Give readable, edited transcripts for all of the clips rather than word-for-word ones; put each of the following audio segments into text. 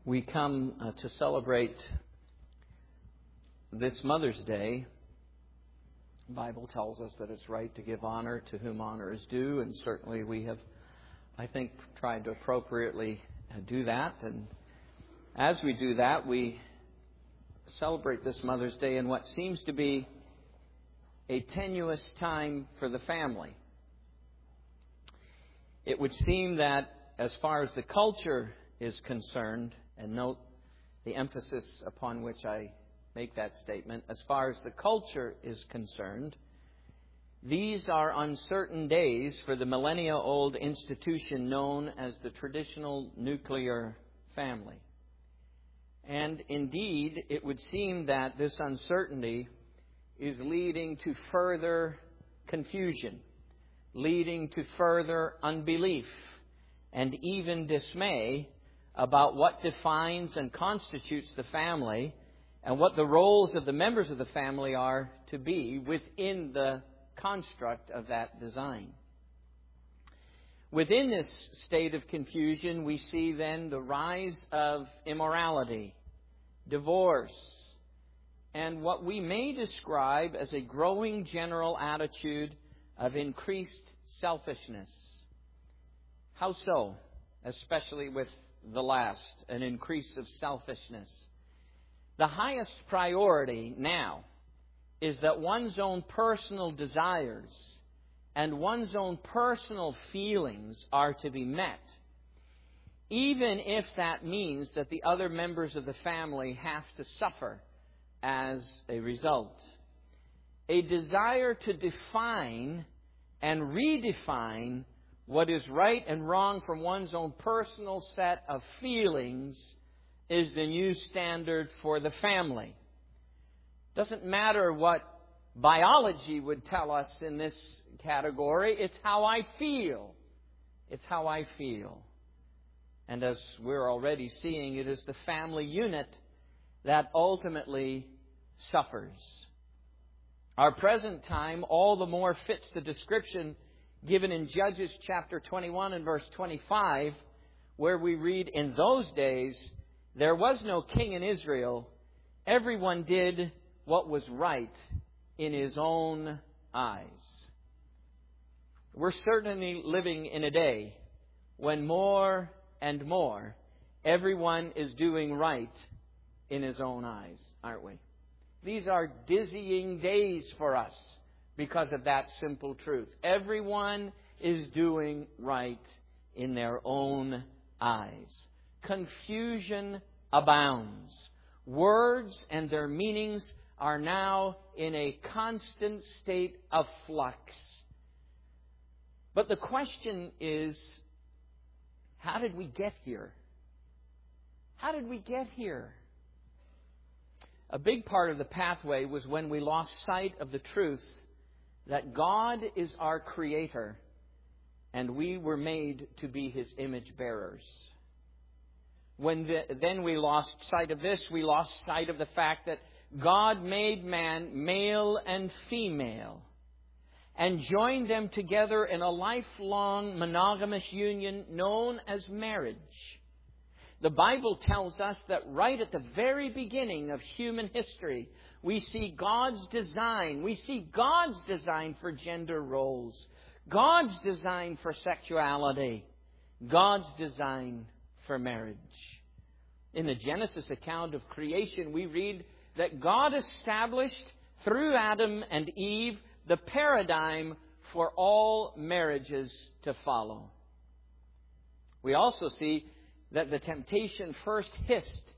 We come to celebrate this Mother's Day. The Bible tells us that it's right to give honor to whom honor is due, and certainly we have, I think, tried to appropriately do that. And as we do that, we celebrate this Mother's Day in what seems to be a tenuous time for the family. It would seem that as far as the culture is concerned, and note the emphasis upon which I make that statement, as far as the culture is concerned, these are uncertain days for the millennia-old institution known as the traditional nuclear family. And indeed, it would seem that this uncertainty is leading to further confusion, leading to further unbelief, and even dismay about what defines and constitutes the family and what the roles of the members of the family are to be within the construct of that design. Within this state of confusion, we see then the rise of immorality, divorce, and what we may describe as a growing general attitude of increased selfishness. How so? Especially with the last, an increase of selfishness. The highest priority now is that one's own personal desires and one's own personal feelings are to be met, even if that means that the other members of the family have to suffer as a result. A desire to define and redefine what is right and wrong from one's own personal set of feelings is the new standard for the family. Doesn't matter what biology would tell us in this category. It's how I feel. It's how I feel. And as we're already seeing, it is the family unit that ultimately suffers. Our present time all the more fits the description given in Judges chapter 21 and verse 25, where we read, "In those days there was no king in Israel. Everyone did what was right in his own eyes." We're certainly living in a day when more and more everyone is doing right in his own eyes, aren't we? These are dizzying days for us because of that simple truth. Everyone is doing right in their own eyes. Confusion abounds. Words and their meanings are now in a constant state of flux. But the question is, how did we get here? How did we get here? A big part of the pathway was when we lost sight of the truth that God is our Creator and we were made to be His image bearers. Then we lost sight of this, we lost sight of the fact that God made man male and female and joined them together in a lifelong monogamous union known as marriage. The Bible tells us that right at the very beginning of human history, we see God's design. We see God's design for gender roles, God's design for sexuality, God's design for marriage. In the Genesis account of creation, we read that God established through Adam and Eve the paradigm for all marriages to follow. We also see that the temptation first hissed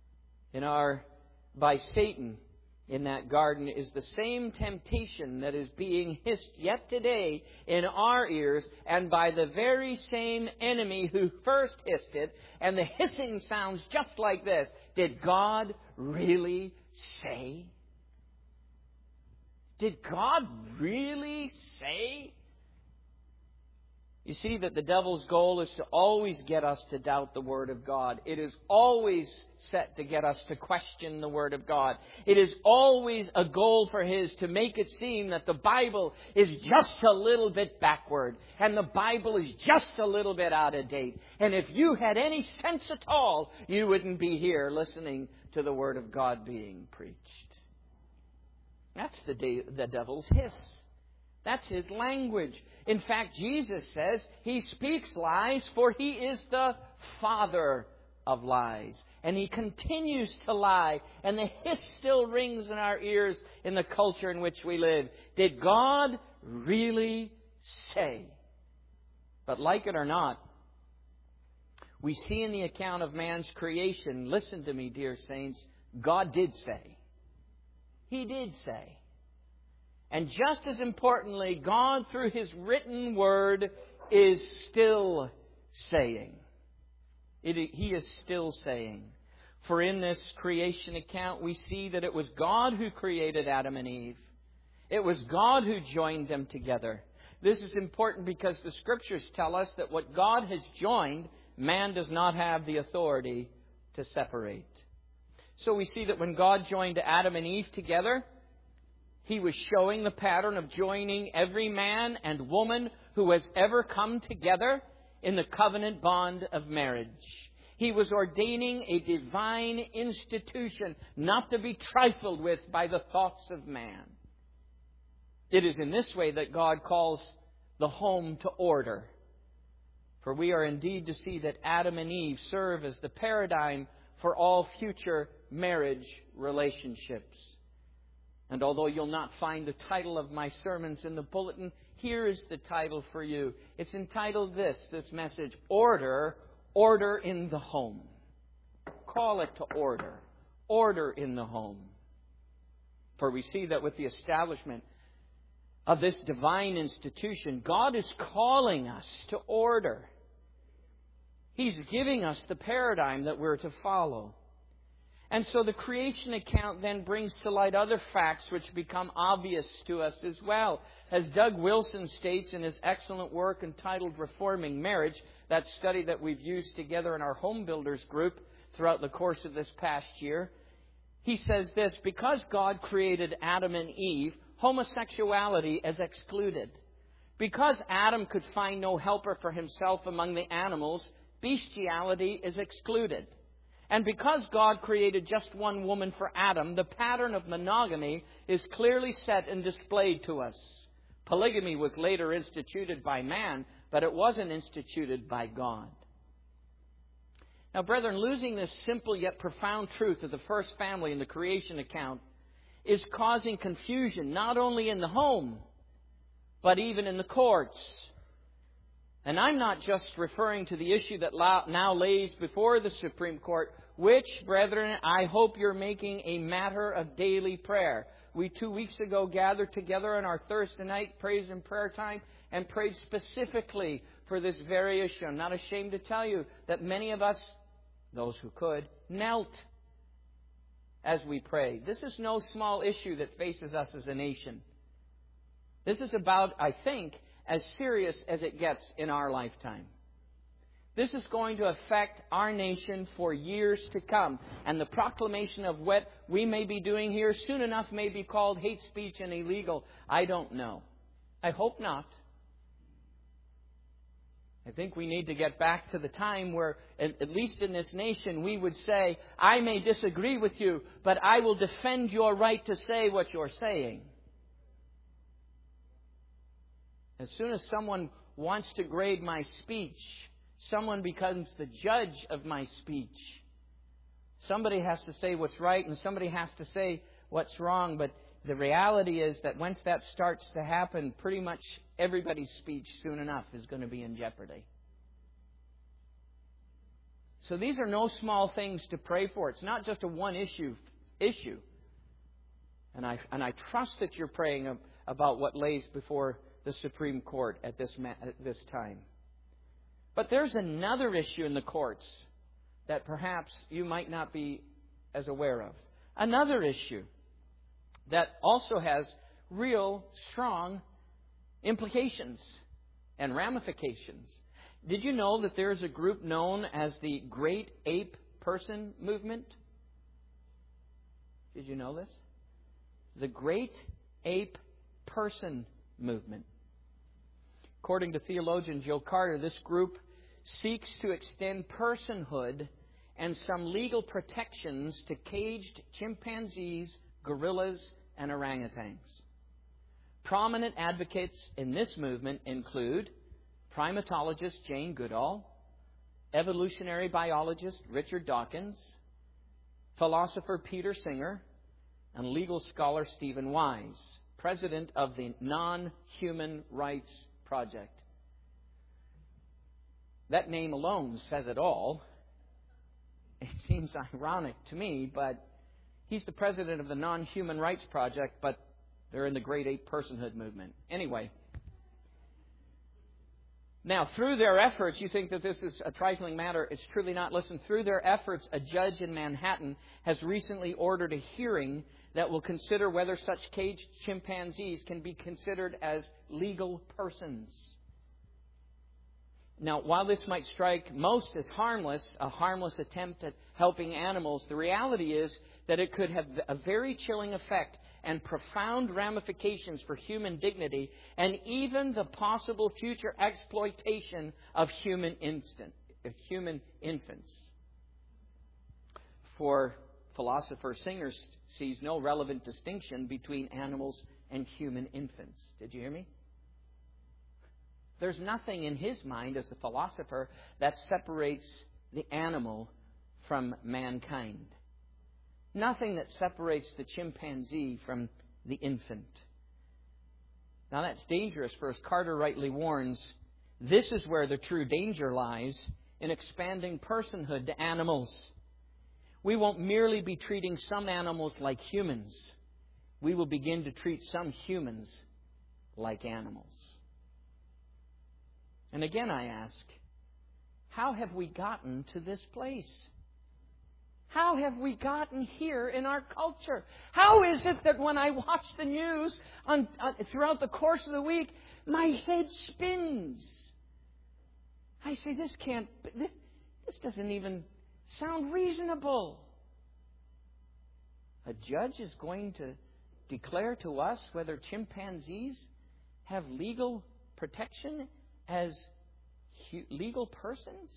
by Satan in that garden is the same temptation that is being hissed yet today in our ears and by the very same enemy who first hissed it. And the hissing sounds just like this. Did God really say? Did God really say? You see that the devil's goal is to always get us to doubt the Word of God. It is always set to get us to question the Word of God. It is always a goal for his to make it seem that the Bible is just a little bit backward and the Bible is just a little bit out of date. And if you had any sense at all, you wouldn't be here listening to the Word of God being preached. That's the devil's hiss. That's his language. In fact, Jesus says he speaks lies, for he is the father of lies. And he continues to lie. And the hiss still rings in our ears in the culture in which we live. Did God really say? But like it or not, we see in the account of man's creation, listen to me, dear saints, God did say. He did say. And just as importantly, God, through His written Word, is still saying. He is still saying. For in this creation account, we see that it was God who created Adam and Eve. It was God who joined them together. This is important because the Scriptures tell us that what God has joined, man does not have the authority to separate. So we see that when God joined Adam and Eve together, He was showing the pattern of joining every man and woman who has ever come together in the covenant bond of marriage. He was ordaining a divine institution not to be trifled with by the thoughts of man. It is in this way that God calls the home to order. For we are indeed to see that Adam and Eve serve as the paradigm for all future marriage relationships. And although you'll not find the title of my sermons in the bulletin, here is the title for you. It's entitled this message, Order in the Home. Call it to order. Order in the home. For we see that with the establishment of this divine institution, God is calling us to order. He's giving us the paradigm that we're to follow. And so the creation account then brings to light other facts which become obvious to us as well. As Doug Wilson states in his excellent work entitled Reforming Marriage, that study that we've used together in our Home Builders group throughout the course of this past year, he says this: because God created Adam and Eve, homosexuality is excluded. Because Adam could find no helper for himself among the animals, bestiality is excluded. And because God created just one woman for Adam, the pattern of monogamy is clearly set and displayed to us. Polygamy was later instituted by man, but it wasn't instituted by God. Now, brethren, losing this simple yet profound truth of the first family in the creation account is causing confusion not only in the home, but even in the courts. And I'm not just referring to the issue that now lays before the Supreme Court, which, brethren, I hope you're making a matter of daily prayer. We 2 weeks ago gathered together on our Thursday night praise and prayer time and prayed specifically for this very issue. I'm not ashamed to tell you that many of us, those who could, knelt as we prayed. This is no small issue that faces us as a nation. This is about, I think, as serious as it gets in our lifetime. This is going to affect our nation for years to come. And the proclamation of what we may be doing here soon enough may be called hate speech and illegal. I don't know. I hope not. I think we need to get back to the time where, at least in this nation, we would say, I may disagree with you, but I will defend your right to say what you're saying. As soon as someone wants to grade my speech, someone becomes the judge of my speech. Somebody has to say what's right and somebody has to say what's wrong. But the reality is that once that starts to happen, pretty much everybody's speech soon enough is going to be in jeopardy. So these are no small things to pray for. It's not just a one issue. And I trust that you're praying about what lays before the Supreme Court at this time. But there's another issue in the courts that perhaps you might not be as aware of. Another issue that also has real strong implications. and ramifications. Did you know that there is a group known as the Great Ape Person Movement? Did you know this? The Great Ape Person Movement. According to theologian Joe Carter, this group seeks to extend personhood and some legal protections to caged chimpanzees, gorillas, and orangutans. Prominent advocates in this movement include primatologist Jane Goodall, evolutionary biologist Richard Dawkins, philosopher Peter Singer, and legal scholar Stephen Wise, president of the Non-Human Rights Project. That name alone says it all. It seems ironic to me, but he's the president of the Non-Human Rights Project, but they're in the Great Ape Personhood Movement. Anyway. Now, through their efforts, you think that this is a trifling matter. It's truly not. Listen, through their efforts, a judge in Manhattan has recently ordered a hearing that will consider whether such caged chimpanzees can be considered as legal persons. Now, while this might strike most as harmless, a harmless attempt at helping animals, the reality is that it could have a very chilling effect and profound ramifications for human dignity and even the possible future exploitation of human infants. For philosopher Singer sees no relevant distinction between animals and human infants. Did you hear me? There's nothing in his mind as a philosopher that separates the animal from mankind. Nothing that separates the chimpanzee from the infant. Now that's dangerous, for as Carter rightly warns, this is where the true danger lies in expanding personhood to animals. We won't merely be treating some animals like humans. We will begin to treat some humans like animals. And again I ask, how have we gotten to this place? How have we gotten here in our culture? How is it that when I watch the news throughout the course of the week, my head spins? I say, this doesn't even sound reasonable. A judge is going to declare to us whether chimpanzees have legal protection as legal persons?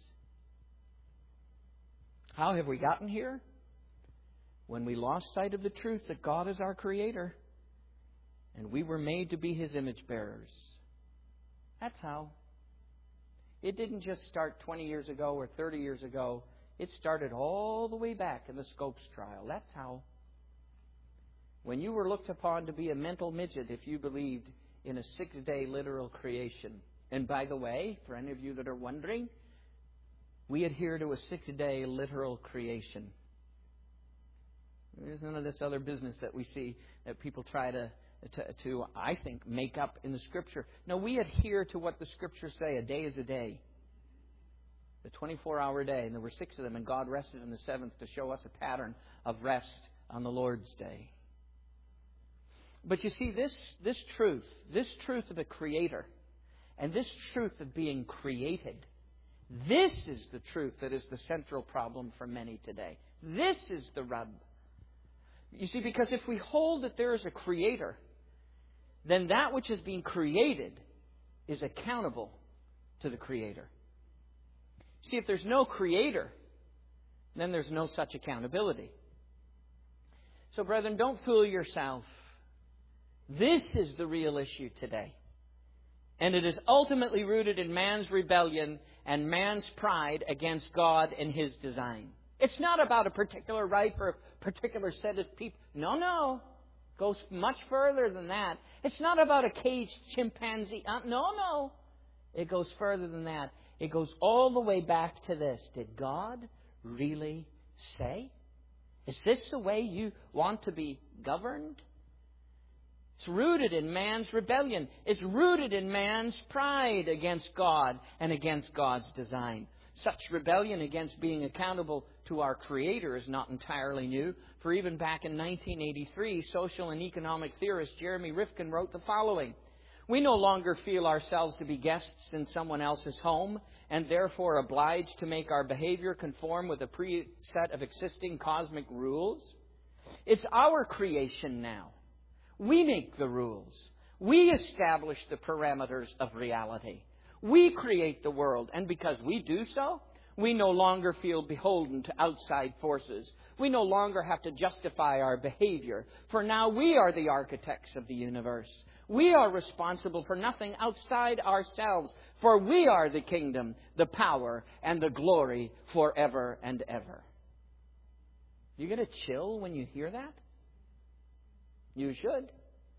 How have we gotten here? When we lost sight of the truth that God is our Creator and we were made to be His image bearers. That's how. It didn't just start 20 years ago or 30 years ago. It started all the way back in the Scopes trial. That's how. When you were looked upon to be a mental midget if you believed in a 6-day literal creation. And by the way, for any of you that are wondering, we adhere to a 6-day literal creation. There's none of this other business that we see that people try to I think, make up in the Scripture. No, we adhere to what the Scriptures say. A day is a day. The 24-hour day. And there were 6 of them, and God rested in the 7th to show us a pattern of rest on the Lord's day. But you see, this truth of the Creator, and this truth of being created, this is the truth that is the central problem for many today. This is the rub. You see, because if we hold that there is a Creator, then that which is being created is accountable to the Creator. See, if there's no Creator, then there's no such accountability. So, brethren, don't fool yourself. This is the real issue today. And it is ultimately rooted in man's rebellion and man's pride against God and His design. It's not about a particular right for a particular set of people. No. It goes much further than that. It's not about a caged chimpanzee. No. It goes further than that. It goes all the way back to this. Did God really say? Is this the way you want to be governed? It's rooted in man's rebellion. It's rooted in man's pride against God and against God's design. Such rebellion against being accountable to our Creator is not entirely new. For even back in 1983, social and economic theorist Jeremy Rifkin wrote the following: We no longer feel ourselves to be guests in someone else's home and therefore obliged to make our behavior conform with a preset of existing cosmic rules. It's our creation now. We make the rules. We establish the parameters of reality. We create the world, and because we do so, we no longer feel beholden to outside forces. We no longer have to justify our behavior, for now we are the architects of the universe. We are responsible for nothing outside ourselves, for we are the kingdom, the power, and the glory forever and ever. You get a chill when you hear that? You should.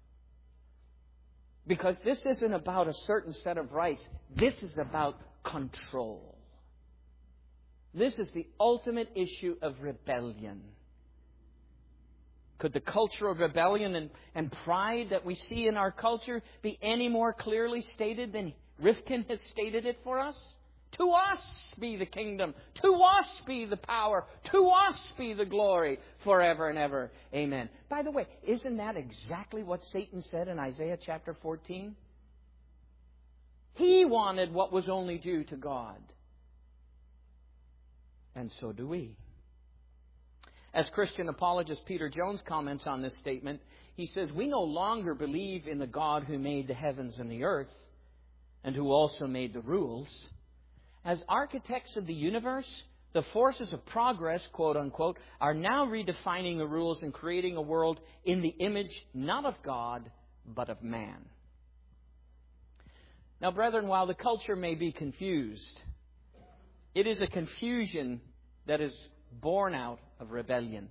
Because this isn't about a certain set of rights. This is about control. This is the ultimate issue of rebellion. Could the culture of rebellion and pride that we see in our culture be any more clearly stated than Rifkin has stated it for us? To us be the kingdom. To us be the power. To us be the glory forever and ever. Amen. By the way, isn't that exactly what Satan said in Isaiah chapter 14? He wanted what was only due to God. And so do we. As Christian apologist Peter Jones comments on this statement, he says, we no longer believe in the God who made the heavens and the earth and who also made the rules. As architects of the universe, the forces of progress, quote unquote, are now redefining the rules and creating a world in the image not of God, but of man. Now, brethren, while the culture may be confused, it is a confusion that is born out of rebellion.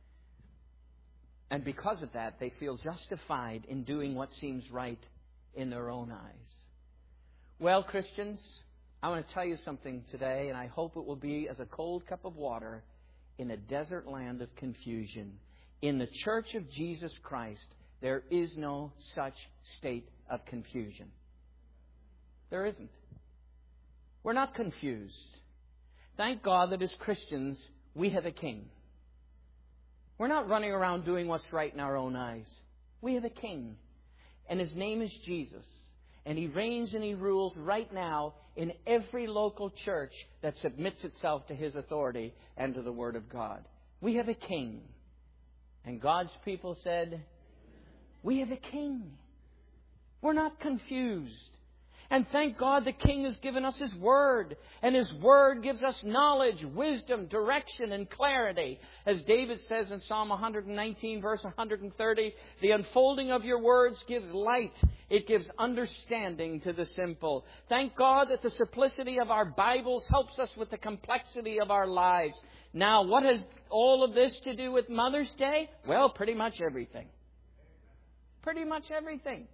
And because of that, they feel justified in doing what seems right in their own eyes. Well, Christians, I want to tell you something today, and I hope it will be as a cold cup of water in a desert land of confusion. In the Church of Jesus Christ, there is no such state of confusion. There isn't. We're not confused. Thank God that as Christians, we have a king. We're not running around doing what's right in our own eyes. We have a king, and His name is Jesus. And He reigns and He rules right now in every local church that submits itself to His authority and to the Word of God. We have a king. And God's people said, we have a king. We're not confused. And thank God the King has given us His Word. And His Word gives us knowledge, wisdom, direction, and clarity. As David says in Psalm 119, verse 130, the unfolding of your words gives light. It gives understanding to the simple. Thank God that the simplicity of our Bibles helps us with the complexity of our lives. Now, what has all of this to do with Mother's Day? Well, pretty much everything. Pretty much everything.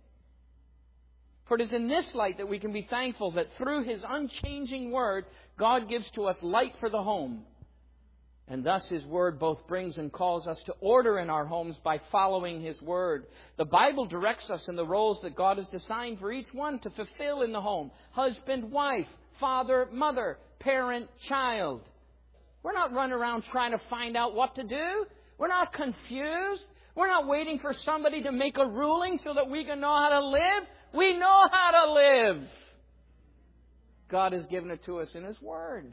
For it is in this light that we can be thankful that through His unchanging Word, God gives to us light for the home. And thus His Word both brings and calls us to order in our homes by following His Word. The Bible directs us in the roles that God has designed for each one to fulfill in the home. Husband, wife, father, mother, parent, child. We're not running around trying to find out what to do. We're not confused. We're not waiting for somebody to make a ruling so that we can know how to live. We know how to live. God has given it to us in His Word.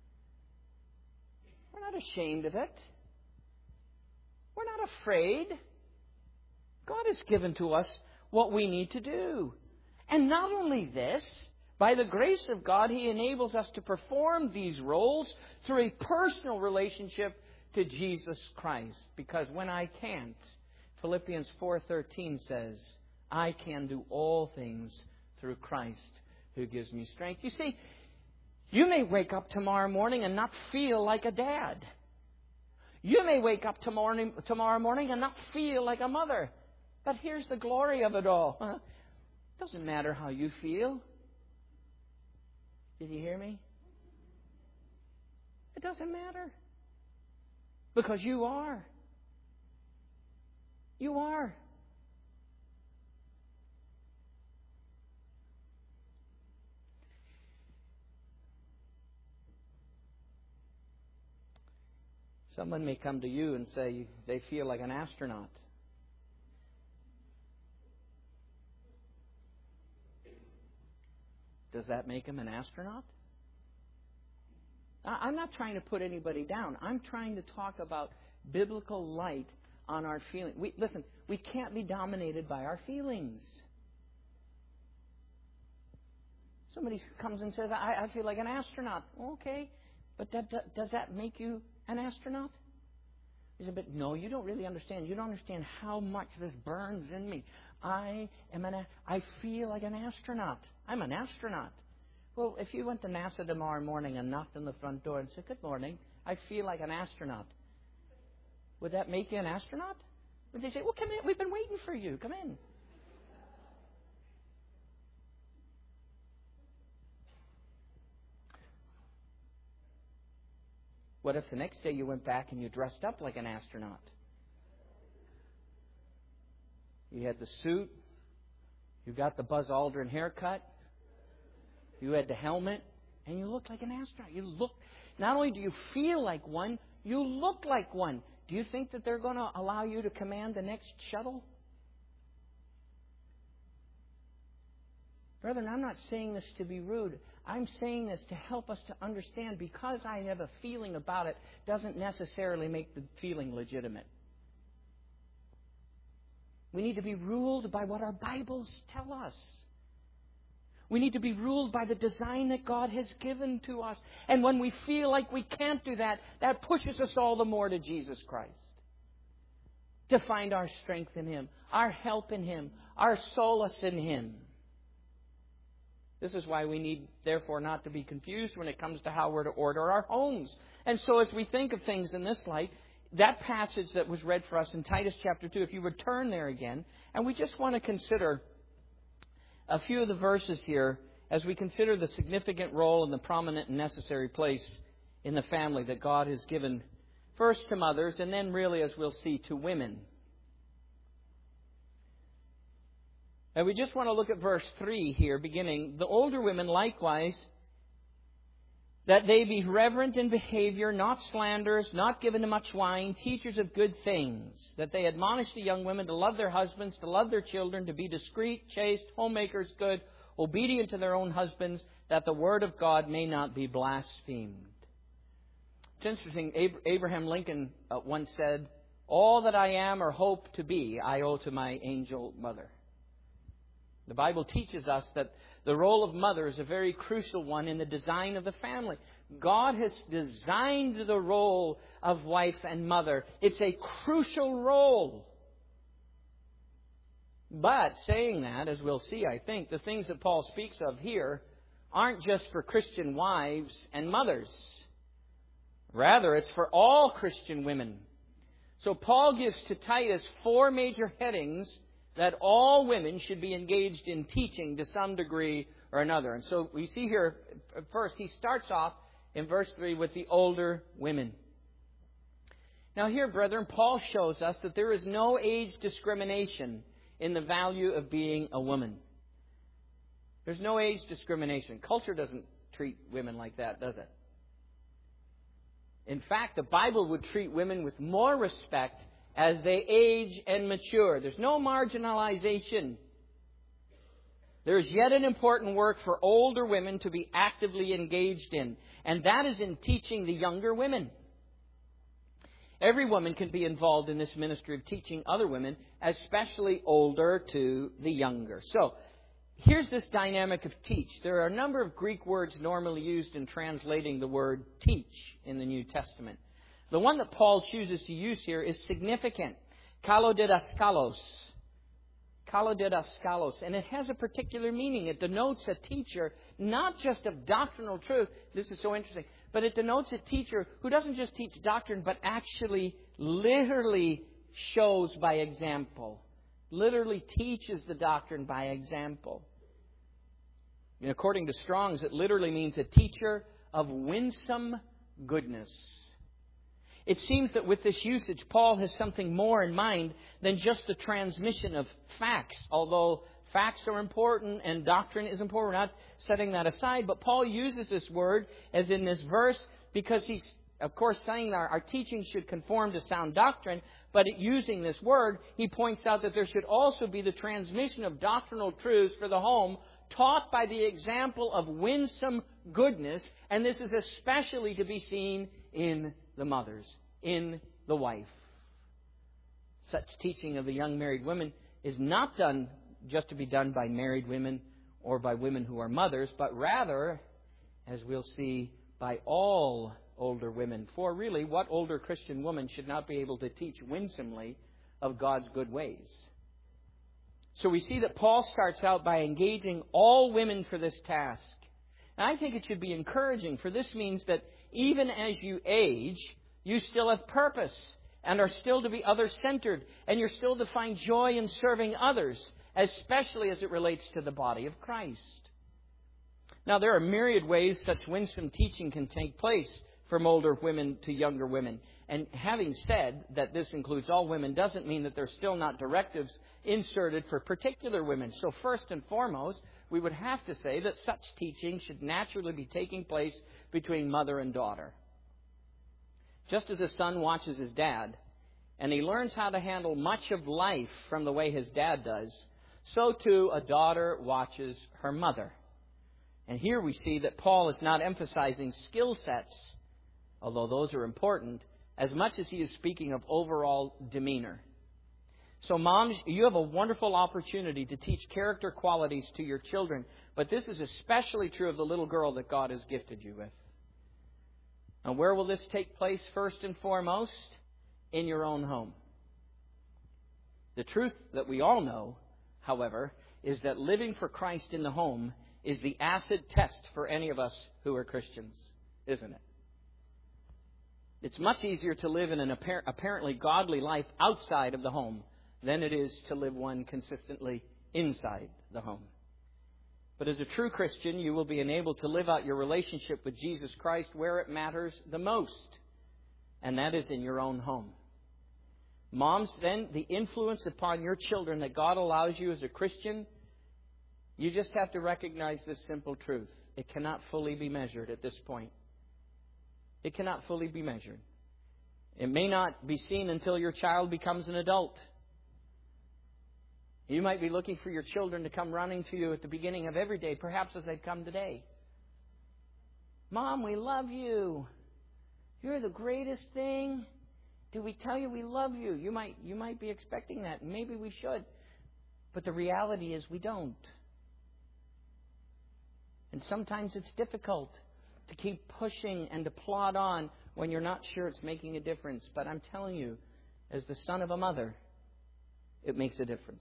We're not ashamed of it. We're not afraid. God has given to us what we need to do. And not only this, by the grace of God, He enables us to perform these roles through a personal relationship to Jesus Christ. Because when I can't, Philippians 4:13 says, I can do all things through Christ who gives me strength. You see, you may wake up tomorrow morning and not feel like a dad. You may wake up tomorrow morning and not feel like a mother. But here's the glory of it all. It doesn't matter how you feel. Did you hear me? It doesn't matter. Because you are. You are. Someone may come to you and say they feel like an astronaut. does that make him an astronaut? I'm not trying to put anybody down. I'm trying to talk about biblical light on our feelings. Listen, we can't be dominated by our feelings. Somebody comes and says, I feel like an astronaut. Okay, but does that make you an astronaut? He said, but no, you don't really understand. You don't understand how much this burns in me. I feel like an astronaut. I'm an astronaut. Well, if you went to NASA tomorrow morning and knocked on the front door and said, good morning, I feel like an astronaut, would that make you an astronaut? Would they say, well, come in, we've been waiting for you, come in. What if the next day you went back and you dressed up like an astronaut? You had the suit, you got the Buzz Aldrin haircut, you had the helmet, and you looked like an astronaut. Not only do you feel like one, you look like one. Do you think that they're going to allow you to command the next shuttle? Brethren, I'm not saying this to be rude. I'm saying this to help us to understand because I have a feeling about it doesn't necessarily make the feeling legitimate. We need to be ruled by what our Bibles tell us. We need to be ruled by the design that God has given to us. And when we feel like we can't do that, that pushes us all the more to Jesus Christ. To find our strength in Him, our help in Him, our solace in Him. This is why we need, therefore, not to be confused when it comes to how we're to order our homes. And so as we think of things in this light, that passage that was read for us in Titus chapter 2, if you would turn there again, and we just want to consider a few of the verses here as we consider the significant role and the prominent and necessary place in the family that God has given first to mothers and then really, as we'll see, to women. And we just want to look at verse 3 here, beginning. The older women likewise, that they be reverent in behavior, not slanderers, not given to much wine, teachers of good things, that they admonish the young women to love their husbands, to love their children, to be discreet, chaste, homemakers, good, obedient to their own husbands, that the word of God may not be blasphemed. It's interesting, Abraham Lincoln once said, all that I am or hope to be, I owe to my angel mother. The Bible teaches us that the role of mother is a very crucial one in the design of the family. God has designed the role of wife and mother. It's a crucial role. But saying that, as we'll see, I think, the things that Paul speaks of here aren't just for Christian wives and mothers. Rather, it's for all Christian women. So Paul gives to Titus 4 major headings that all women should be engaged in teaching to some degree or another. And so we see here, first, he starts off in verse 3 with the older women. Now here, brethren, Paul shows us that there is no age discrimination in the value of being a woman. There's no age discrimination. Culture doesn't treat women like that, does it? In fact, the Bible would treat women with more respect as they age and mature. There's no marginalization. There's yet an important work for older women to be actively engaged in, and that is in teaching the younger women. Every woman can be involved in this ministry of teaching other women, especially older to the younger. So, here's this dynamic of teach. There are a number of Greek words normally used in translating the word teach in the New Testament. The one that Paul chooses to use here is significant. Kalodidaskalos. Kalodidaskalos. And it has a particular meaning. It denotes a teacher, not just of doctrinal truth. This is so interesting. But it denotes a teacher who doesn't just teach doctrine, but actually literally shows by example. Literally teaches the doctrine by example. And according to Strong's, it literally means a teacher of winsome goodness. It seems that with this usage, Paul has something more in mind than just the transmission of facts. Although facts are important and doctrine is important, we're not setting that aside. But Paul uses this word, as in this verse, because he's of course, saying that our teaching should conform to sound doctrine, but using this word, he points out that there should also be the transmission of doctrinal truths for the home, taught by the example of winsome goodness, and this is especially to be seen in the mothers, in the wife. Such teaching of the young married women is not done just to be done by married women or by women who are mothers, but rather, as we'll see, by all older women. For really, what older Christian woman should not be able to teach winsomely of God's good ways? So we see that Paul starts out by engaging all women for this task. And I think it should be encouraging, for this means that even as you age, you still have purpose and are still to be other-centered, and you're still to find joy in serving others, especially as it relates to the body of Christ. Now, there are myriad ways such winsome teaching can take place from older women to younger women. And having said that this includes all women doesn't mean that there's still not directives inserted for particular women. So first and foremost, we would have to say that such teaching should naturally be taking place between mother and daughter. Just as a son watches his dad, and he learns how to handle much of life from the way his dad does, so too a daughter watches her mother. And here we see that Paul is not emphasizing skill sets, although those are important, as much as he is speaking of overall demeanor. So moms, you have a wonderful opportunity to teach character qualities to your children, but this is especially true of the little girl that God has gifted you with. And where will this take place first and foremost? In your own home. The truth that we all know, however, is that living for Christ in the home is the acid test for any of us who are Christians, isn't it? It's much easier to live in an apparently godly life outside of the home than it is to live one consistently inside the home. But as a true Christian, you will be enabled to live out your relationship with Jesus Christ where it matters the most, and that is in your own home. Moms, then, the influence upon your children that God allows you as a Christian, you just have to recognize this simple truth. It cannot fully be measured at this point. It cannot fully be measured. It may not be seen until your child becomes an adult. You might be looking for your children to come running to you at the beginning of every day, perhaps as they've come today. Mom, we love you. You're the greatest thing. Do we tell you we love you? You might be expecting that, and maybe we should. But the reality is we don't. And sometimes it's difficult to keep pushing and to plod on when you're not sure it's making a difference. But I'm telling you, as the son of a mother, it makes a difference.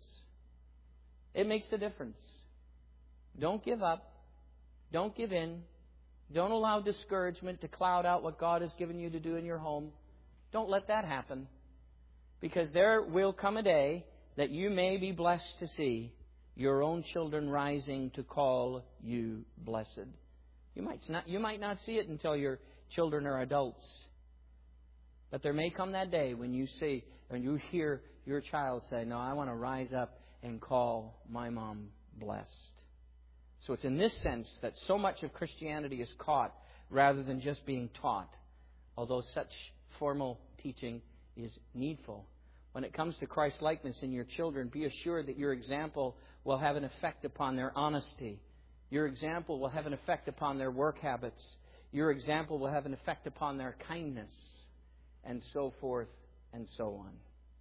It makes a difference. Don't give up. Don't give in. Don't allow discouragement to cloud out what God has given you to do in your home. Don't let that happen. Because there will come a day that you may be blessed to see your own children rising to call you blessed. You might not see it until your children are adults. But there may come that day when you see and you hear your child say, "No, I want to rise up and call my mom blessed." So it's in this sense that so much of Christianity is caught rather than just being taught, although such formal teaching is needful. When it comes to Christ-likeness in your children, be assured that your example will have an effect upon their honesty. Your example will have an effect upon their work habits. Your example will have an effect upon their kindness, and so forth and so on.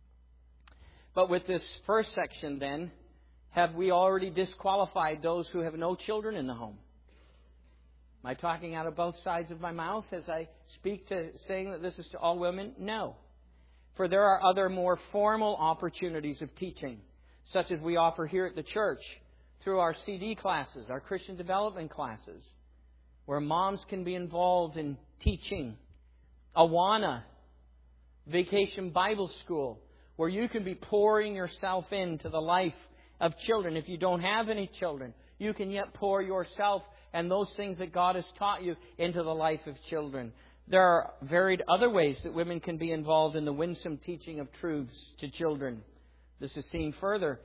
But with this first section, then, have we already disqualified those who have no children in the home? Am I talking out of both sides of my mouth as I speak to saying that this is to all women? No. For there are other more formal opportunities of teaching, such as we offer here at the church through our CD classes, our Christian development classes, where moms can be involved in teaching. Awana, Vacation Bible School, where you can be pouring yourself into the life of children. If you don't have any children, you can yet pour yourself and those things that God has taught you into the life of children. There are varied other ways that women can be involved in the winsome teaching of truths to children. This is seen further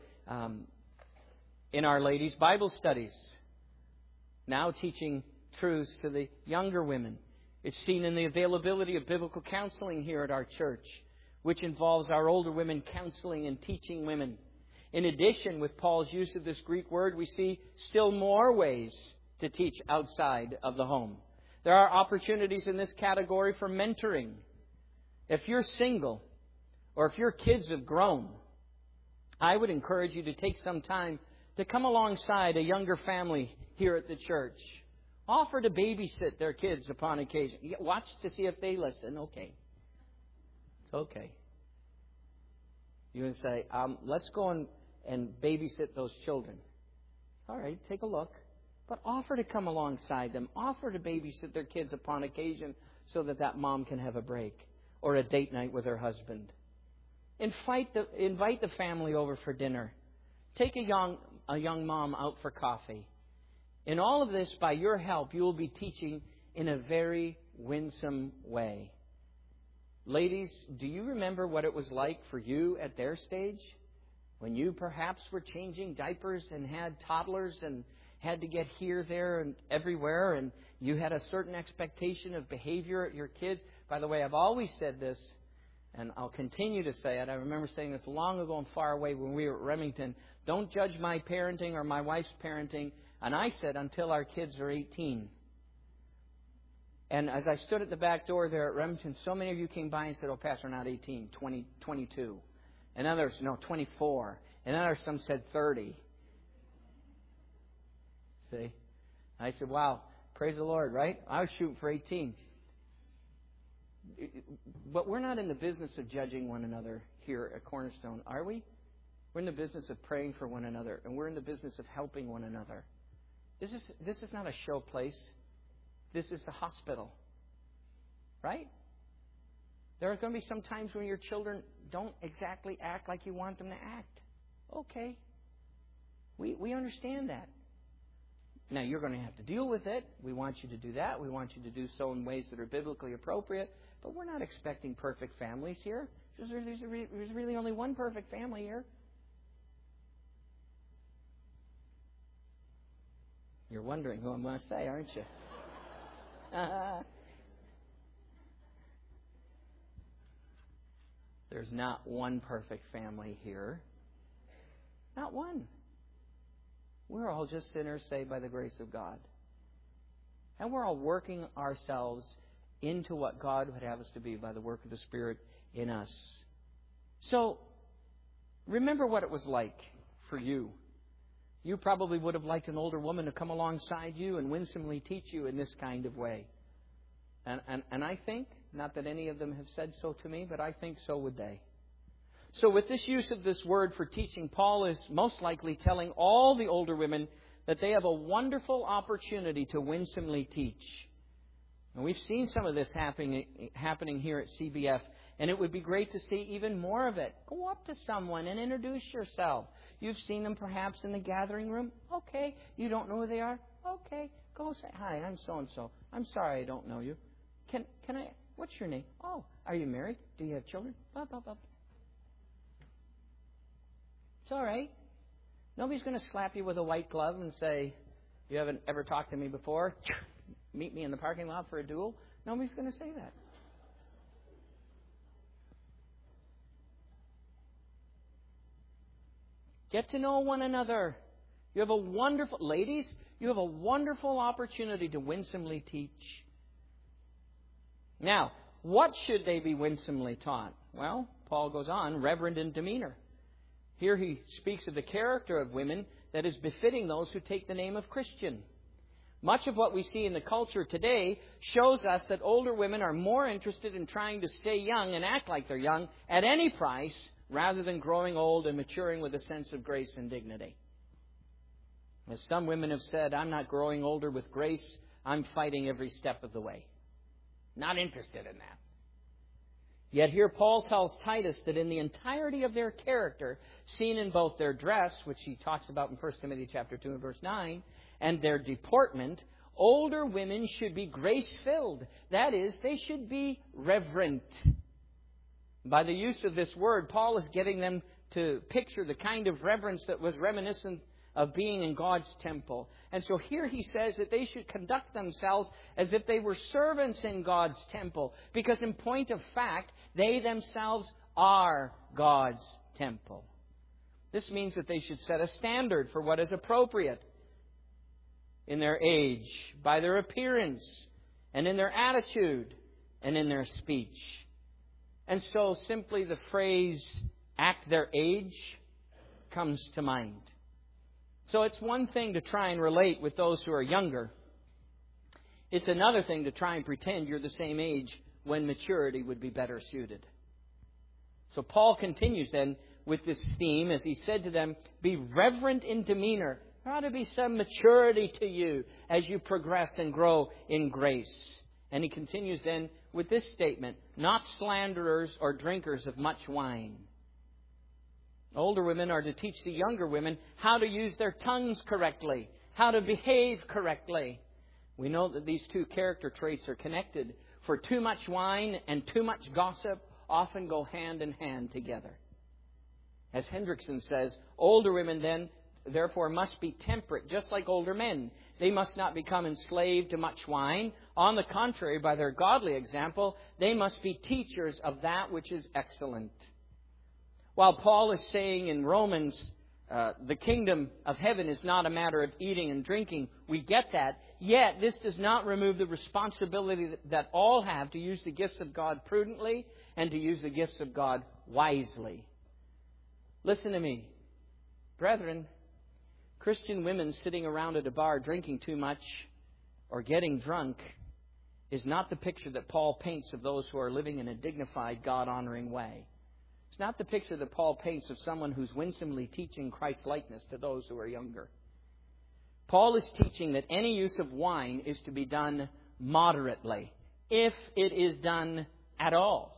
in Our Ladies' Bible studies. Now teaching truths to the younger women. It's seen in the availability of biblical counseling here at our church, which involves our older women counseling and teaching women. In addition, with Paul's use of this Greek word, we see still more ways to teach outside of the home. There are opportunities in this category for mentoring. If you're single, or if your kids have grown, I would encourage you to take some time to come alongside a younger family here at the church. Offer to babysit their kids upon occasion. Watch to see if they listen. Okay. It's okay. You can say, let's go and babysit those children. All right, take a look. But offer to come alongside them. Offer to babysit their kids upon occasion so that mom can have a break or a date night with her husband. Invite the family over for dinner. Take a young mom out for coffee. In all of this, by your help, you will be teaching in a very winsome way. Ladies, do you remember what it was like for you at their stage? When you perhaps were changing diapers and had toddlers and had to get here, there, and everywhere, and you had a certain expectation of behavior at your kids. By the way, I've always said this, and I'll continue to say it. I remember saying this long ago and far away when we were at Remington. Don't judge my parenting or my wife's parenting. And I said, until our kids are 18. And as I stood at the back door there at Remington, so many of you came by and said, oh, Pastor, not 18, 20, 22. And others, no, 24. And others, some said 30. See? I said, wow, praise the Lord, right? I was shooting for 18. But we're not in the business of judging one another here at Cornerstone, are we? We're in the business of praying for one another, and we're in the business of helping one another. This is not a show place. This is the hospital. Right? There are going to be some times when your children don't exactly act like you want them to act. Okay. We understand that. Now, you're going to have to deal with it. We want you to do that. We want you to do so in ways that are biblically appropriate. But we're not expecting perfect families here. There's really only one perfect family here. You're wondering who I'm going to say, aren't you? There's not one perfect family here. Not one. We're all just sinners saved by the grace of God. And we're all working ourselves into what God would have us to be by the work of the Spirit in us. So, remember what it was like for you. You probably would have liked an older woman to come alongside you and winsomely teach you in this kind of way. And I think, not that any of them have said so to me, but I think so would they. So with this use of this word for teaching, Paul is most likely telling all the older women that they have a wonderful opportunity to winsomely teach. And we've seen some of this happening here at CBF, and it would be great to see even more of it. Go up to someone and introduce yourself. You've seen them perhaps in the gathering room. Okay. You don't know who they are? Okay. Go say, hi, I'm so-and-so. I'm sorry I don't know you. Can I, what's your name? Oh, are you married? Do you have children? Blah, blah, blah. It's all right. Nobody's going to slap you with a white glove and say, you haven't ever talked to me before. Meet me in the parking lot for a duel. Nobody's going to say that. Get to know one another. You have a wonderful, ladies, you have a wonderful opportunity to winsomely teach. Now, what should they be winsomely taught? Well, Paul goes on, reverent in demeanor. Here he speaks of the character of women that is befitting those who take the name of Christian. Much of what we see in the culture today shows us that older women are more interested in trying to stay young and act like they're young at any price rather than growing old and maturing with a sense of grace and dignity. As some women have said, I'm not growing older with grace, I'm fighting every step of the way. Not interested in that. Yet here Paul tells Titus that in the entirety of their character, seen in both their dress, which he talks about in 1 Timothy chapter 2 and verse 9, and their deportment, older women should be grace-filled. That is, they should be reverent. By the use of this word, Paul is getting them to picture the kind of reverence that was reminiscent of being in God's temple. And so here he says that they should conduct themselves as if they were servants in God's temple, because in point of fact, they themselves are God's temple. This means that they should set a standard for what is appropriate in their age, by their appearance, and in their attitude, and in their speech. And so simply the phrase, act their age, comes to mind. So it's one thing to try and relate with those who are younger. It's another thing to try and pretend you're the same age when maturity would be better suited. So Paul continues then with this theme as he said to them, be reverent in demeanor. There ought to be some maturity to you as you progress and grow in grace. And he continues then with this statement, not slanderers or drinkers of much wine. Older women are to teach the younger women how to use their tongues correctly, how to behave correctly. We know that these two character traits are connected, for too much wine and too much gossip often go hand in hand together. As Hendrickson says, older women then, therefore, must be temperate, just like older men. They must not become enslaved to much wine. On the contrary, by their godly example, they must be teachers of that which is excellent. While Paul is saying in Romans, the kingdom of heaven is not a matter of eating and drinking, we get that. Yet, this does not remove the responsibility that all have to use the gifts of God prudently and to use the gifts of God wisely. Listen to me. Brethren, Christian women sitting around at a bar drinking too much or getting drunk is not the picture that Paul paints of those who are living in a dignified, God-honoring way. It's not the picture that Paul paints of someone who's winsomely teaching Christ-likeness to those who are younger. Paul is teaching that any use of wine is to be done moderately, if it is done at all.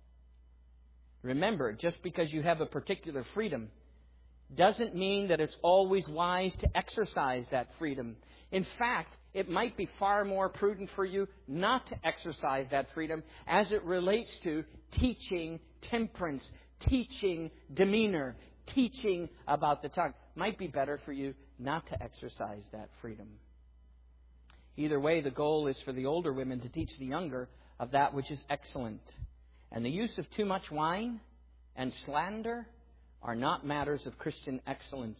Remember, just because you have a particular freedom doesn't mean that it's always wise to exercise that freedom. In fact, it might be far more prudent for you not to exercise that freedom as it relates to teaching temperance, teaching demeanor, teaching about the tongue. Might be better for you not to exercise that freedom. Either way, the goal is for the older women to teach the younger of that which is excellent. And the use of too much wine and slander are not matters of Christian excellence.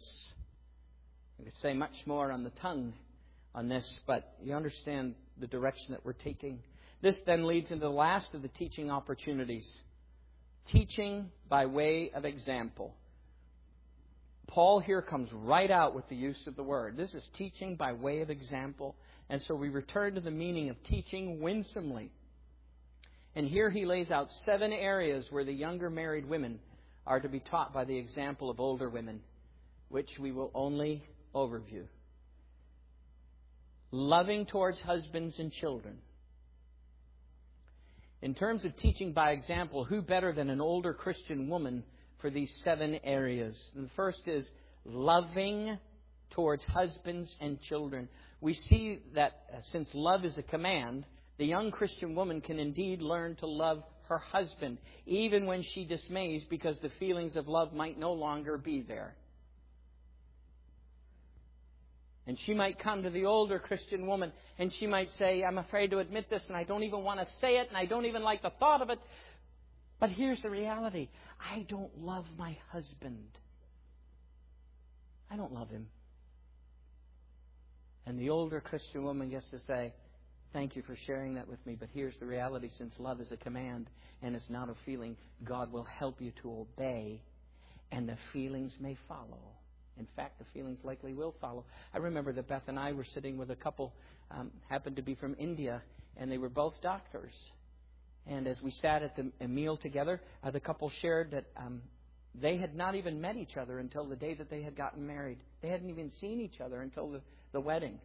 I could say much more on the tongue on this, but you understand the direction that we're taking. This then leads into the last of the teaching opportunities. Teaching by way of example. Paul here comes right out with the use of the word. This is teaching by way of example. And so we return to the meaning of teaching winsomely. And here he lays out 7 areas where the younger married women are to be taught by the example of older women, which we will only overview. Loving towards husbands and children. In terms of teaching by example, who better than an older Christian woman for these 7 areas? And the first is loving towards husbands and children. We see that since love is a command, the young Christian woman can indeed learn to love her husband, even when she dismays because the feelings of love might no longer be there. And she might come to the older Christian woman and she might say, I'm afraid to admit this and I don't even want to say it and I don't even like the thought of it. But here's the reality. I don't love my husband. I don't love him. And the older Christian woman gets to say, thank you for sharing that with me, but here's the reality. Since love is a command and it's not a feeling, God will help you to obey and the feelings may follow. In fact, the feelings likely will follow. I remember that Beth and I were sitting with a couple, happened to be from India, and they were both doctors. And as we sat at a meal together, the couple shared that they had not even met each other until the day that they had gotten married. They hadn't even seen each other until the wedding.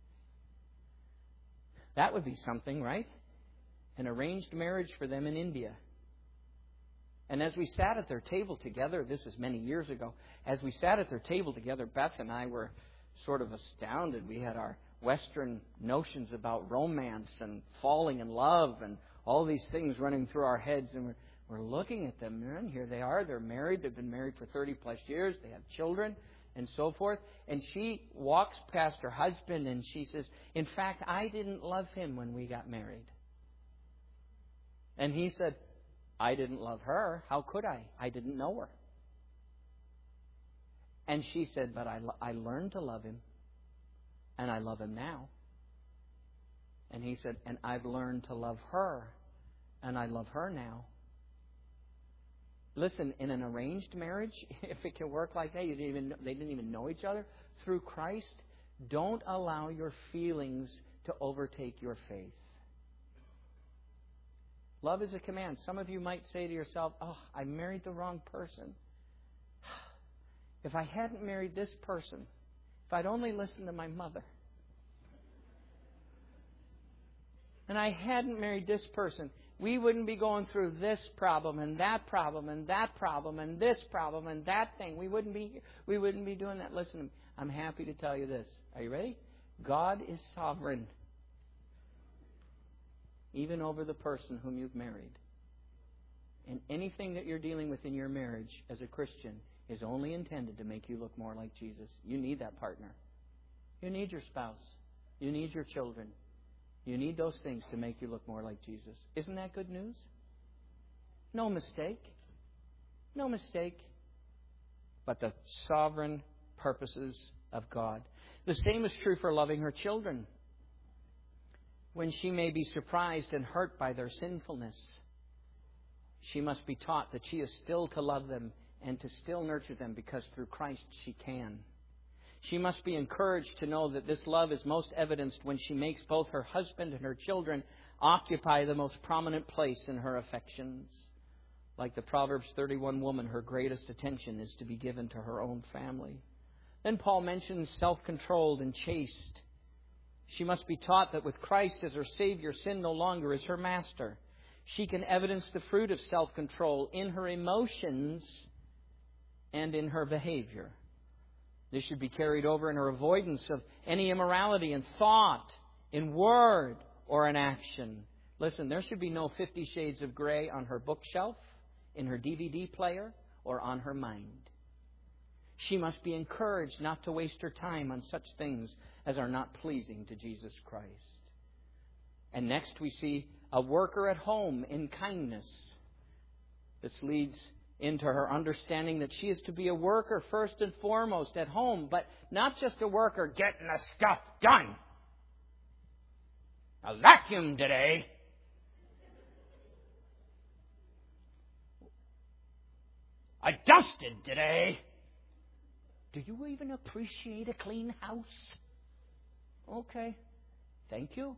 That would be something, right? An arranged marriage for them in India. And as we sat at their table together, this is many years ago, as we sat at their table together, Beth and I were sort of astounded. We had our Western notions about romance and falling in love and all these things running through our heads. And we're looking at them, and here they are. They're married. They've been married for 30 plus years. They have children. and so forth. And she walks past her husband and she says, in fact, I didn't love him when we got married. And he said, I didn't love her. How could I? I didn't know her. And she said, but I learned to love him. And I love him now. And he said, and I've learned to love her. And I love her now. Listen, in an arranged marriage, if it can work like that, they didn't even know each other. Through Christ, don't allow your feelings to overtake your faith. Love is a command. Some of you might say to yourself, oh, I married the wrong person. If I hadn't married this person, if I'd only listened to my mother, and I hadn't married this person, we wouldn't be going through this problem and that problem and that problem and this problem and that thing. We wouldn't be doing that. Listen, I'm happy to tell you this. Are you ready? God is sovereign, even over the person whom you've married. And anything that you're dealing with in your marriage as a Christian is only intended to make you look more like Jesus. You need that partner. You need your spouse. You need your children. You need those things to make you look more like Jesus. Isn't that good news? No mistake. No mistake. But the sovereign purposes of God. The same is true for loving her children. When she may be surprised and hurt by their sinfulness, she must be taught that she is still to love them and to still nurture them, because through Christ she can. She must be encouraged to know that this love is most evidenced when she makes both her husband and her children occupy the most prominent place in her affections. Like the Proverbs 31 woman, her greatest attention is to be given to her own family. Then Paul mentions self-controlled and chaste. She must be taught that with Christ as her Savior, sin no longer is her master. She can evidence the fruit of self-control in her emotions and in her behavior. This should be carried over in her avoidance of any immorality in thought, in word, or in action. Listen, there should be no 50 Shades of Grey on her bookshelf, in her DVD player, or on her mind. She must be encouraged not to waste her time on such things as are not pleasing to Jesus Christ. And next we see a worker at home in kindness. This leads into her understanding that she is to be a worker first and foremost at home, but not just a worker getting the stuff done. I vacuumed today. I dusted today. Do you even appreciate a clean house? Okay. Thank you.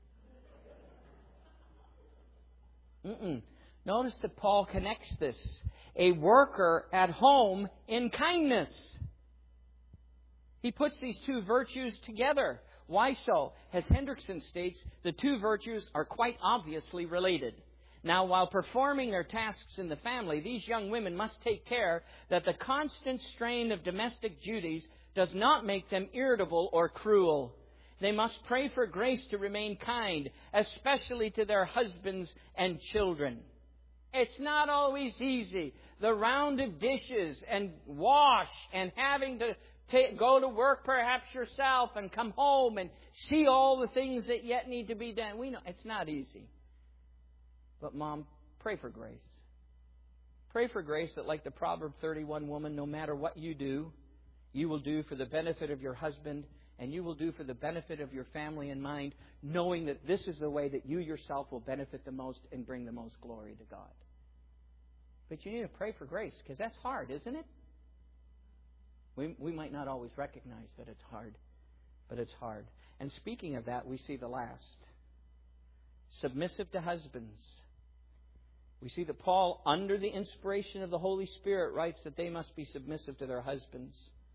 Notice that Paul connects this. A worker at home in kindness. He puts these two virtues together. Why so? As Hendrickson states, the two virtues are quite obviously related. Now, while performing their tasks in the family, these young women must take care that the constant strain of domestic duties does not make them irritable or cruel. They must pray for grace to remain kind, especially to their husbands and children. It's not always easy. The round of dishes and wash and having to go to work perhaps yourself and come home and see all the things that yet need to be done. We know it's not easy. But Mom, pray for grace. Pray for grace that, like the Proverb 31 woman, no matter what you do, you will do for the benefit of your husband and you will do for the benefit of your family in mind, knowing that this is the way that you yourself will benefit the most and bring the most glory to God. But you need to pray for grace, because that's hard, isn't it? We might not always recognize that it's hard, but it's hard. And speaking of that, we see the last. Submissive to husbands. We see that Paul, under the inspiration of the Holy Spirit, writes that they must be submissive to their husbands.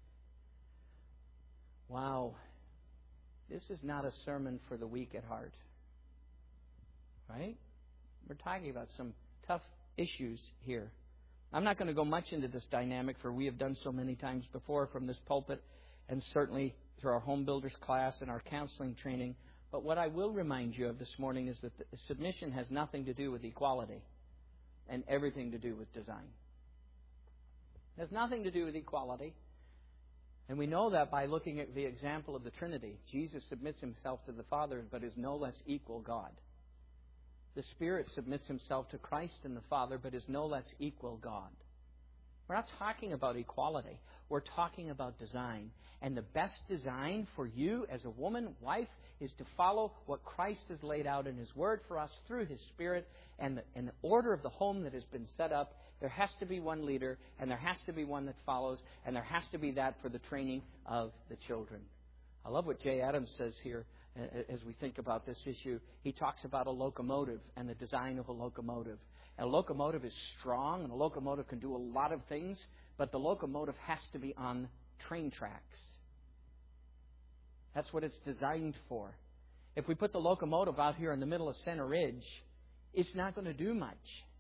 Wow. This is not a sermon for the weak at heart. Right? We're talking about some tough issues here. I'm not going to go much into this dynamic, for we have done so many times before from this pulpit, and certainly through our home builders class and our counseling training. But what I will remind you of this morning is that submission has nothing to do with equality and everything to do with design. It has nothing to do with equality. And we know that by looking at the example of the Trinity. Jesus submits himself to the Father, but is no less equal God. The Spirit submits himself to Christ and the Father, but is no less equal God. We're not talking about equality. We're talking about design. And the best design for you as a woman, wife, is to follow what Christ has laid out in His Word for us through His Spirit. And the order of the home that has been set up, there has to be one leader, and there has to be one that follows, and there has to be that for the training of the children. I love what Jay Adams says here as we think about this issue. He talks about a locomotive and the design of a locomotive. And a locomotive is strong, and a locomotive can do a lot of things, but the locomotive has to be on train tracks. That's what it's designed for. If we put the locomotive out here in the middle of Center Ridge, it's not going to do much.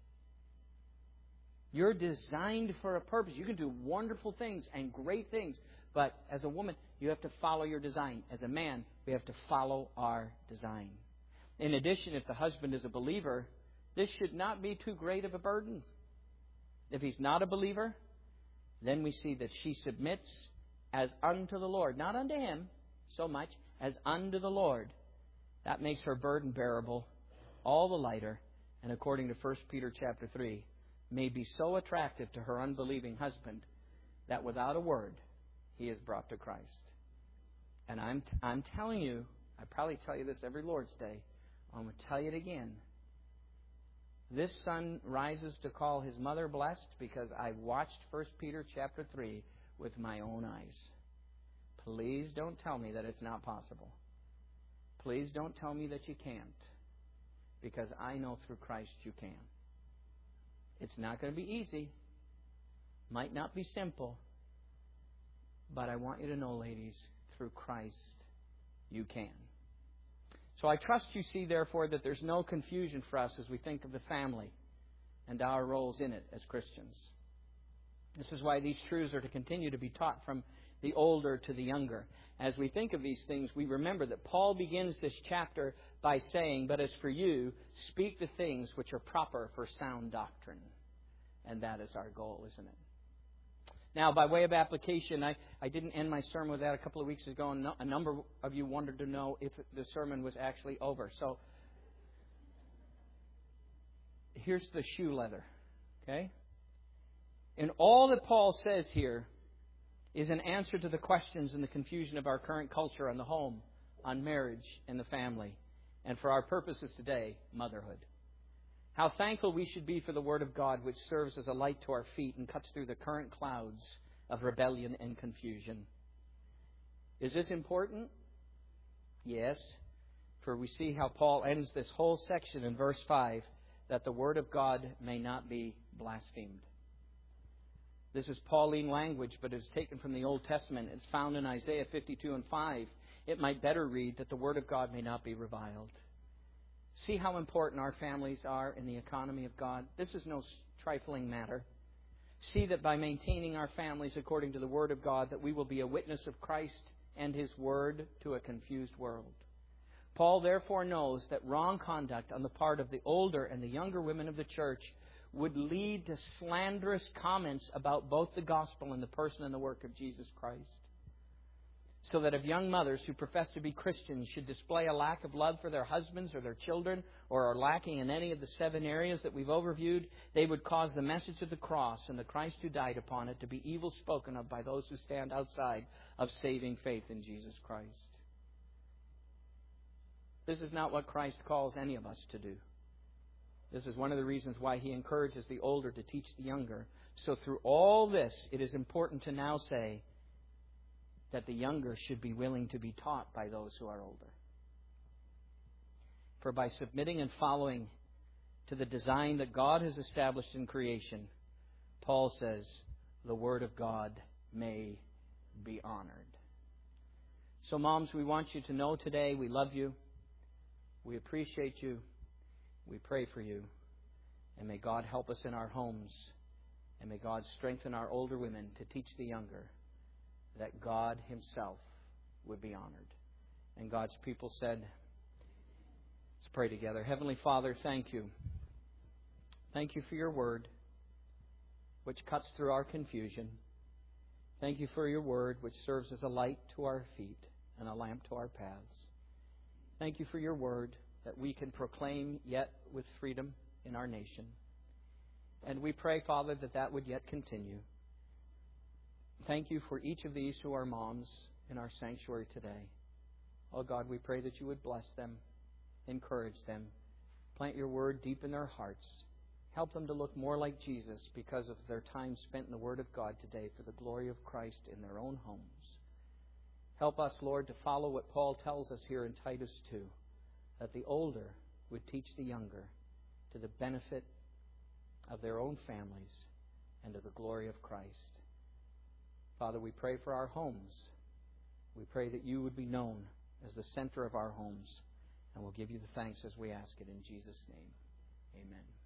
You're designed for a purpose. You can do wonderful things and great things, but as a woman, you have to follow your design. As a man, we have to follow our design. In addition, if the husband is a believer, this should not be too great of a burden. If he's not a believer, then we see that she submits as unto the Lord, not unto him so much as unto the Lord. That makes her burden bearable, all the lighter, and according to 1 Peter chapter 3, may be so attractive to her unbelieving husband that without a word he is brought to Christ. And I'm telling you, I probably tell you this every Lord's Day, I'm going to tell you it again. This son rises to call his mother blessed because I watched 1 Peter chapter 3 with my own eyes. Please don't tell me that it's not possible. Please don't tell me that you can't, because I know through Christ you can. It's not going to be easy. Might not be simple. But I want you to know, ladies, through Christ you can. So I trust you see, therefore, that there's no confusion for us as we think of the family and our roles in it as Christians. This is why these truths are to continue to be taught from the older to the younger. As we think of these things, we remember that Paul begins this chapter by saying, "But as for you, speak the things which are proper for sound doctrine." And that is our goal, isn't it? Now, by way of application, I didn't end my sermon with that a couple of weeks ago, and a number of you wanted to know if the sermon was actually over. So, here's the shoe leather, okay? And all that Paul says here is an answer to the questions and the confusion of our current culture on the home, on marriage and the family, and for our purposes today, motherhood. How thankful we should be for the Word of God, which serves as a light to our feet and cuts through the current clouds of rebellion and confusion. Is this important? Yes, for we see how Paul ends this whole section in verse 5, that the Word of God may not be blasphemed. This is Pauline language, but it's taken from the Old Testament. It's found in Isaiah 52 and 5. It might better read that the Word of God may not be reviled. See how important our families are in the economy of God? This is no trifling matter. See that by maintaining our families according to the Word of God, that we will be a witness of Christ and His Word to a confused world. Paul therefore knows that wrong conduct on the part of the older and the younger women of the church would lead to slanderous comments about both the gospel and the person and the work of Jesus Christ. So that if young mothers who profess to be Christians should display a lack of love for their husbands or their children, or are lacking in any of the 7 areas that we've overviewed, they would cause the message of the cross and the Christ who died upon it to be evil spoken of by those who stand outside of saving faith in Jesus Christ. This is not what Christ calls any of us to do. This is one of the reasons why He encourages the older to teach the younger. So through all this, it is important to now say that the younger should be willing to be taught by those who are older. For by submitting and following to the design that God has established in creation, Paul says, the Word of God may be honored. So moms, we want you to know today we love you. We appreciate you. We pray for you. And may God help us in our homes. And may God strengthen our older women to teach the younger that God Himself would be honored. And God's people said, let's pray together. Heavenly Father, thank you. Thank you for your Word, which cuts through our confusion. Thank you for your word, which serves as a light to our feet and a lamp to our paths. Thank you for your word that we can proclaim yet with freedom in our nation. And we pray, Father, that that would yet continue. Thank you for each of these who are moms in our sanctuary today. Oh God, we pray that you would bless them, encourage them, plant your word deep in their hearts. Help them to look more like Jesus because of their time spent in the Word of God today for the glory of Christ in their own homes. Help us, Lord, to follow what Paul tells us here in Titus 2, that the older would teach the younger to the benefit of their own families and to the glory of Christ. Father, we pray for our homes. We pray that you would be known as the center of our homes, and we'll give you the thanks as we ask it in Jesus' name. Amen.